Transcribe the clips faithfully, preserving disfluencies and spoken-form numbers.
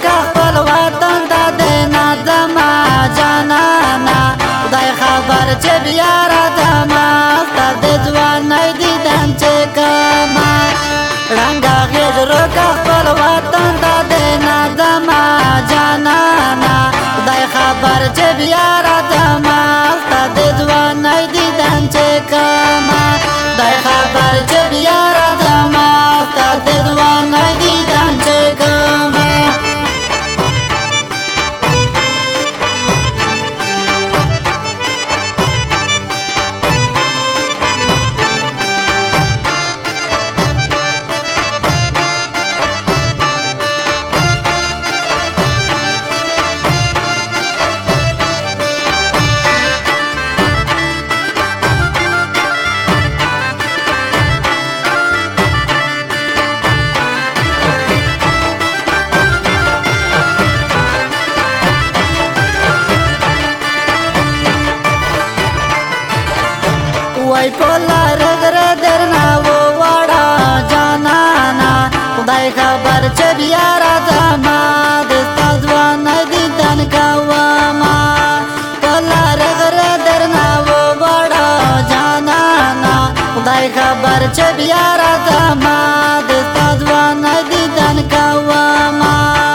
که خپل وطن ته دی نه ځمه جانانه خدای خبر چې بیا راځمه ستا د ځوانۍ دیدن چې کومه ړنګه غېږ که خپل وطن ته دی نه ځمه جانانه خدای خبر چې بیا راځمه ستا د ځوانۍ دیدن چې کومه خدای خبر چې بیا راځمه ستا د ځوانۍ دیدن چې کومه وای پولا رغره درنا و وړه جانانا خدای خبر چې بیا راځمه د ستا ځوانۍ دیدن کومه پولا رغره درنا و وړه جانانا خدای خبر چې بیا راځمه د ستا ځوانۍ دیدن کومه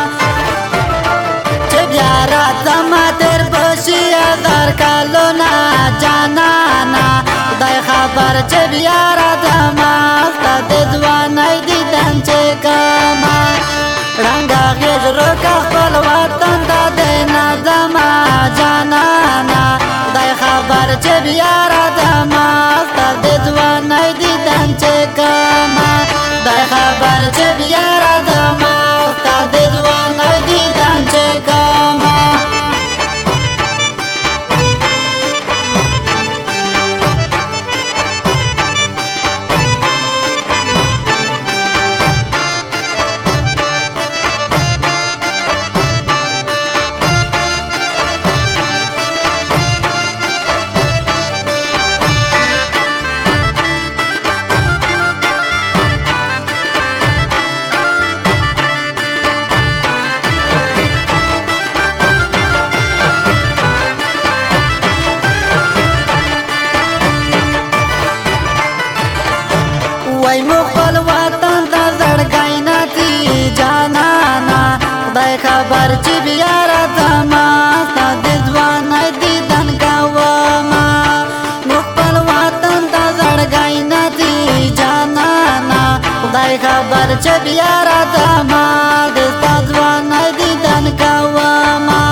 چې بیا راځمه تر بشي هزار کلونه جانانا خدای خبر چې بیا راځمه ستا د ځوانۍ دیدن چې کومه ړنګه غېږ که خپل وطن ته دی نه ځمه جانانه خدای خبر چې بیا راځمه ستا د ځوانۍ دیدن چې کومه خدای خبر چې بیا راځمه ستا د ځوانۍ دیدن چې کومه وای مو خپل وطن ته زړګی نڅي جانانه خدای خبر چې بیا راځمه ستا د ځوانۍ دیدن کومه مو خپل وطن ته زړګی نڅي جانانه خدای خبر چې بیا راځمه د ستا ځوانۍ دیدن کومه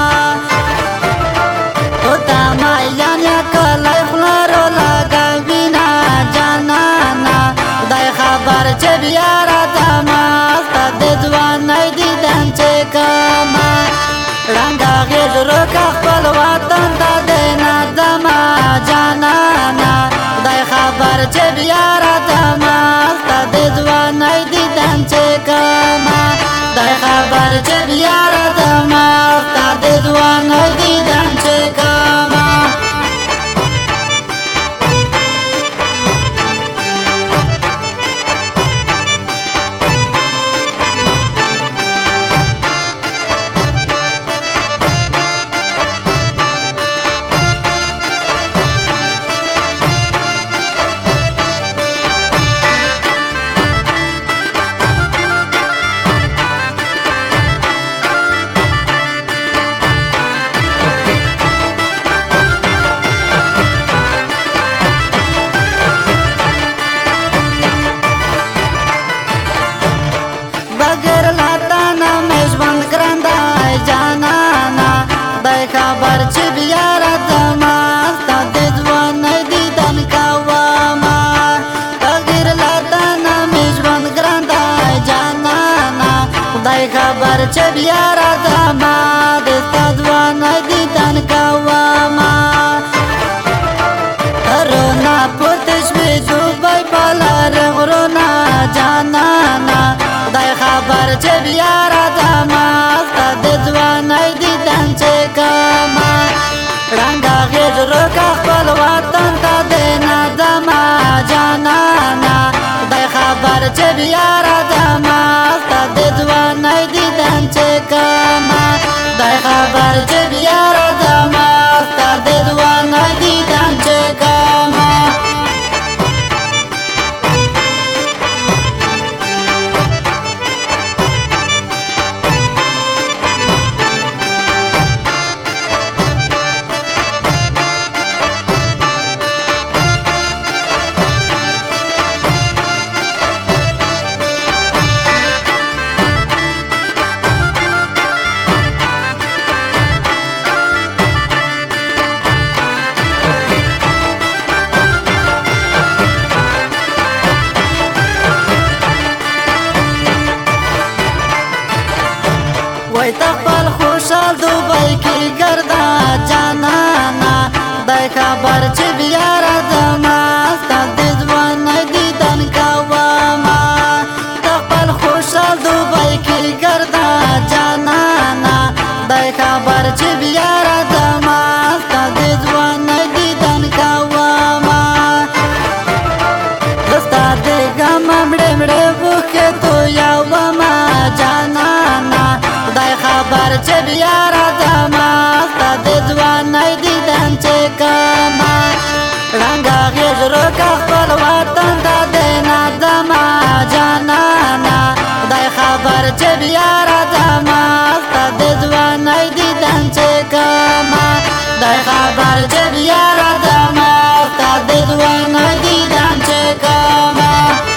او تا مایان یا کلی خوله رولګوینه جانانه خدای خبر چې بیا راځمه ستا د ځوانۍ دیدن چې کومه ړنګه غېږ که خپل وطن ته دی نه ځمه جانانه خدای خبر چې بیا راځمه ستا د ځوانۍ دیدن چې کومه خدای خبر چې بیا راځمه ستا د ځوانۍ دیدن چې کومه بغیر له تا نه مې ژوند ګران دی جانانه خدای خبر چې بیا راځمه ستا د ځوانۍ دیدن کومه بغیر له تا نه مې ژوند ګران دی جانانه خدای خبر چې بیا راځمه د ستا ځوانۍ دیدن کومه غرونه پورته شوې دوبۍ په لاره غرونه جانانه خدای خبر چې بیا راځمه ستا د ځوانۍ دیدن چې کومه ړنګه غېږ که خپل وطن ته دی نه ځمه جانانه خدای خبر چې بیا راځمه ستا د ځوانۍ دیدن چې کما دای خبر چې بیا را دماغ ته د ځوانۍ دیدن چې کما وای تخبل خوشحال دوبای کی گردا جانانا دای خبر چې بیا را دماغ ته د ځوانۍ دیدن کوما تخبل خوشحال دوبای کی گردا جانانا دای خبر چې بیا را دماغ ته د ځوانۍ دیدن کوما دستا د غم مړې مړې وکه تو یو ما جانانا دای خبر چې بیا را دماغ ته د ځوانۍ دیدن چې کما رنګا غیر کا خپل وطن ته د نادما جانانا دای خبر چې بیا را دماغ ته د ځوانۍ دیدن چې کما دای خبر چې بیا را دماغ ته د ځوانۍ دیدن چې کما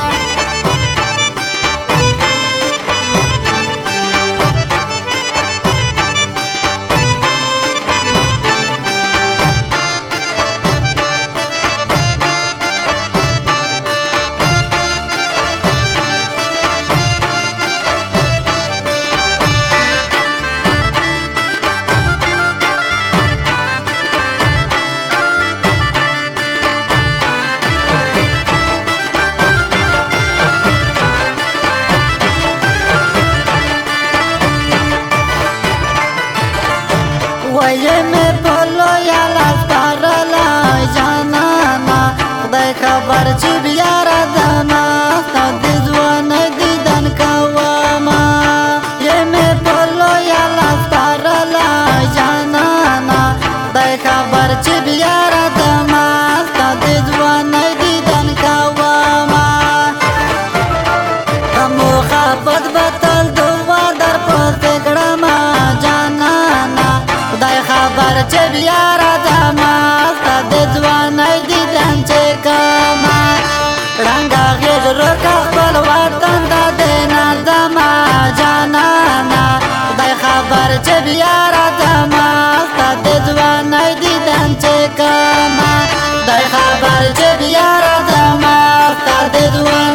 وای می پلو یا لاس پارلا جانانا خدای خبر چې بیا را دماغ ته د ځوانۍ دیدن کوما یې می پلو یا لاس پارلا جانانا خدای خبر چې بیا را دماغ ته د ځوانۍ دیدن کوما تمو خبر بتل دوه در پسې کړم جانانا خدای خبر چې بیا را دماغ ته د ځوانۍ دیدن چې کما رنګا غیر کا خپل وطن ته د نادما جانانا خدای خبر چې بیا را دماغ ته د ځوانۍ دیدن چې کما خدای خبر چې بیا را دماغ ته د ځوانۍ